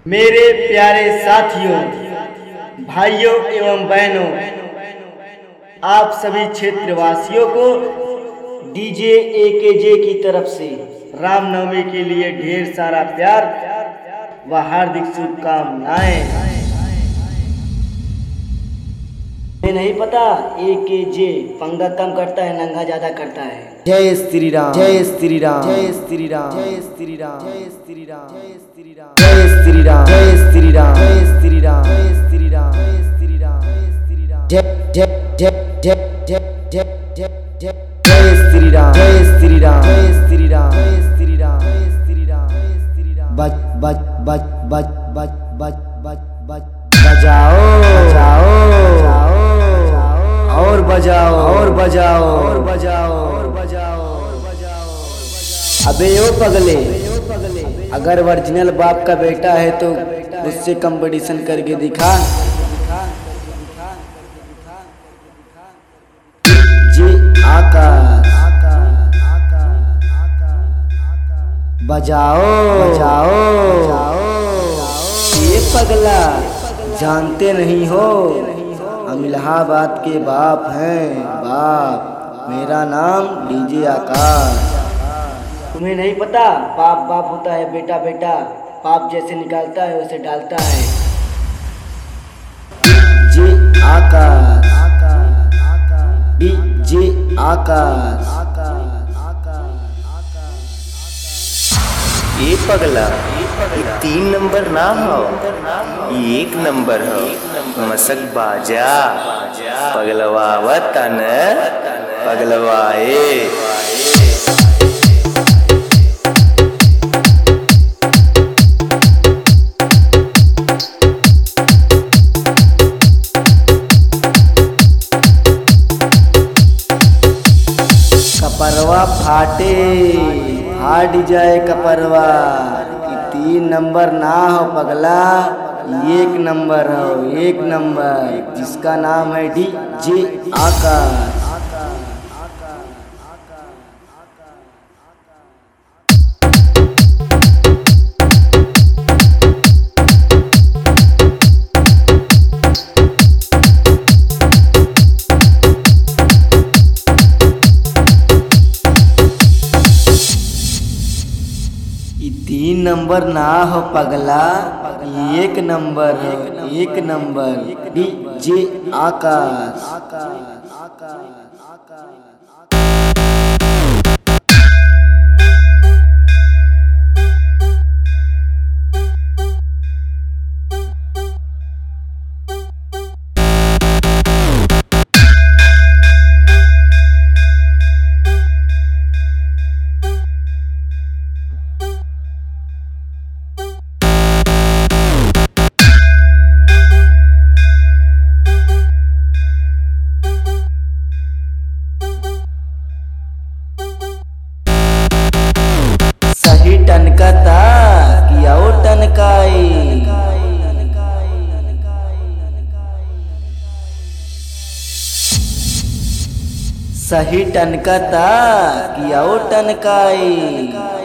मेरे प्यारे साथियों, भाइयों एवं बहनों, आप सभी क्षेत्रवासियों को डीजे एकेजे की तरफ से रामनवमी के लिए ढेर सारा प्यार व हार्दिक शुभकामनाएं। नहीं पता एकेजे पंगा कम करता है, नंगा ज्यादा करता है। जय श्री राम, जय श्री राम, जय श्री राम, जय श्री राम, जय श्री राम, जय श्री राम, जय श्री राम, जय श्री राम, जय श्री राम, जय श्री राम, जय श्री राम, जय श्री राम, जय जय जय जय जय जय जय जय जय श्री राम, जय श्री राम, जय श्री राम, जय श्री राम, जय श्री राम, जय श्री राम। बज बज बज बज बज बज बज बज बजाओ बजाओ और बजाओ और बजाओ और बजाओ और बजाओ और बजाओ। अबे ओ पगले, अगर ओरिजिनल बाप का बेटा है तो उससे कंपटीशन करके दिखा। जी आकाश बजाओ बजाओ। ये पगला जानते नहीं हो, हम इलाहाबाद के बाप हैं, बाप। मेरा नाम डीजे आकाश। तुम्हें नहीं पता, बाप बाप होता है, बेटा बेटा। बाप जैसे निकालता है उसे डालता है। DJ Akash, DJ Akash. ये पगला, ये 3 नंबर ना हो, ये 1 नंबर हो। मसक बाजा पगलवा तन पगलवाए। कपरवा फाटे, फाट जाए कपरवा। 3 नंबर ना हो पगला, 1 नंबर हो, 1 नंबर, जिसका नाम है डीजे आकाश। ये 3 नंबर ना हो पगला, 1 नंबर हो, 1 नंबर, डीजे आकाश। सही टनकता किया ओ टनकाई। सही टनकता किया ओ टनकाई।